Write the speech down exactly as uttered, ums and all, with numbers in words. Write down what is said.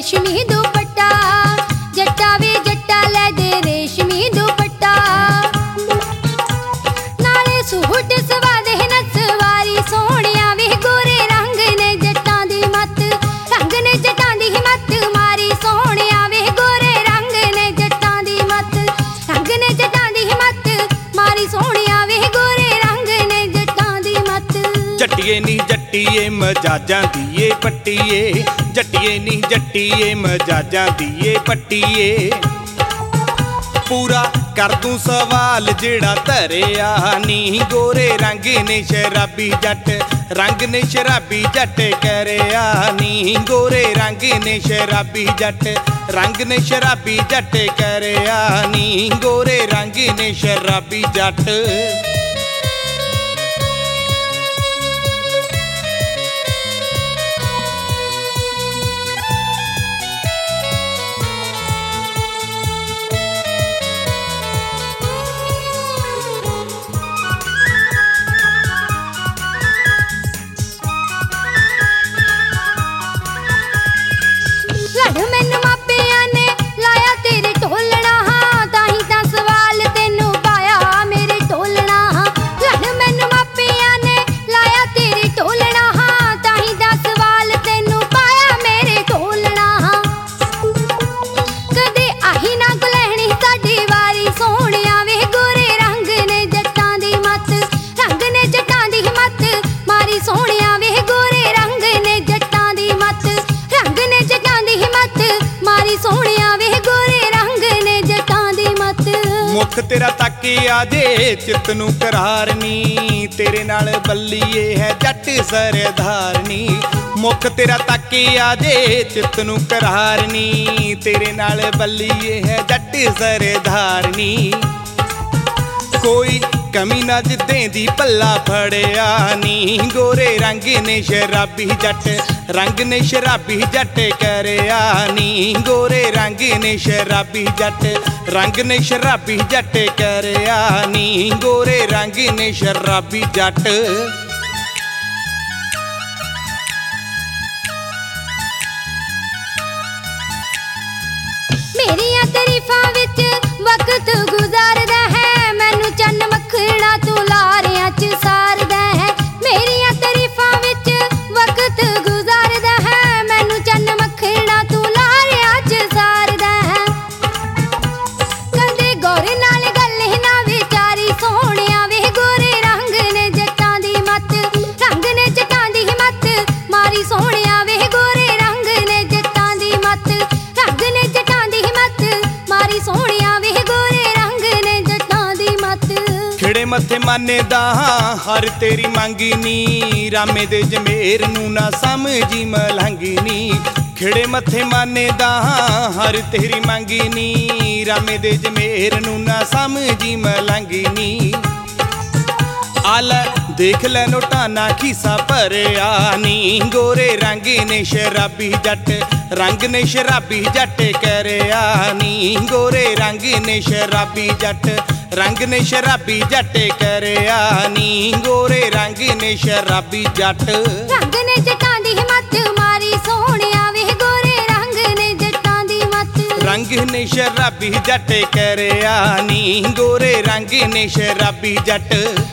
रेशमी दुपट्टा, जट्टा वे जट्टा लै दे रेशमी दुपट्टा। नाले सूट सवा दे नसवारी सोहणिया वे गोरे रंग ने जट्टां दी मत, रंग ने जट्टां दी मत मारी सोहणिया वे गोरे रंग ने जट्टां दी मत, रंग ने जट्टां दी मत मारी सोहणिया वे गोरे रंग ने जट्टां दी मत। जट्टिए नी जट्टिए मजाजां दी ए पट्टीए, जट्टिए नी जट्टिए मजाजां दी ए पट्टीए। पूरा कर दूं सवाल जेड़ा धरिया नी, गोरे रंग ने शराबी जट, रंग ने शराबी जट करया नी, गोरे रंग ने शराबी जट, रंग ने शराबी जट करया नी, गोरे रंग ने शराबी जट। मैनू मापिया ने लाया तेरे ढोलना, ताही तां सवाल तेनू पाया मेरे ढोलना। लड़ मैनू मापिया ने लाया तेरे ढोलना, ताही तां सवाल तेनू पाया मेरे ढोलना। कदे आही ना गुलहणी साडी वारी सोहणिया वे गोरे रंग ने जट्टां दी मत, रंग ने जट्टां दी मत मारी सोहणिया वे गोरे रंग ने जट्टां दी मत, रंग ने जट्टां दी मत मारी सोहणिया वे गोरे रंग ने जट्टां दी मत। मुख तेरा ताके आजे चित नू करारनी, तेरे नाल बल्लीए है जट सरदारनी। मुख तेरा ताके आजे चित नू करारनी, तेरे नाल बल्लीए है जट सरदारनी। कोई कमी ना जिद्दें दी पल्ला फड़िया नी, गोरे रंग ने शराबी जट, रंग ने शराबी जट करया नी, गोरे रंग ने शराबी जट, रंग ने शराबी जट करया नी, गोरे रंग ने शराबी जट। मेरियां तरीफां विच वक्त गुजारदा है, मैनू चन्न मखना तू लारियां च सारदा है। मेरियां तरीफां विच वक्त गुजारदा है, मैनू चन्न मखना तू लारियां च सारदा है। कदे गौर नाल गल ना विचारी सोहणिया वे गोरे रंग ने जट्टां दी मत, रंग ने जट्टां दी मत मारी सोहणिया वे गोरे रंग ने जट्टां दी मत, रंग ने जट्टां दी मत मारी सोहणिया वे गोरे रंग ने जट्टां दी मत। खिड़े मथे माने दा हर तेरी मंगी नी, रामे दे जमेर नू ना समझी मलंगी नी। खिड़े मथे माने दा हर तेरी मंगी नी, रामे दे जमेर नू ना समझी मलंगी नी। आला देख लै नोटा ना खीसा भरिया नी, गोरे रंग ने शराबी जट, रंग ने शराबी जट करया नी, गोरे रंग ने शराबी जट, रंग ने शराबी जट करया नी, गोरे रंग ने शराबी जट। रंग ने जट्टां दी मत मारी सोहणिया वे गोरे रंग ने जट्टां दी मत, रंग ने शराबी जट करया नी, गोरे रंग ने शराबी जट।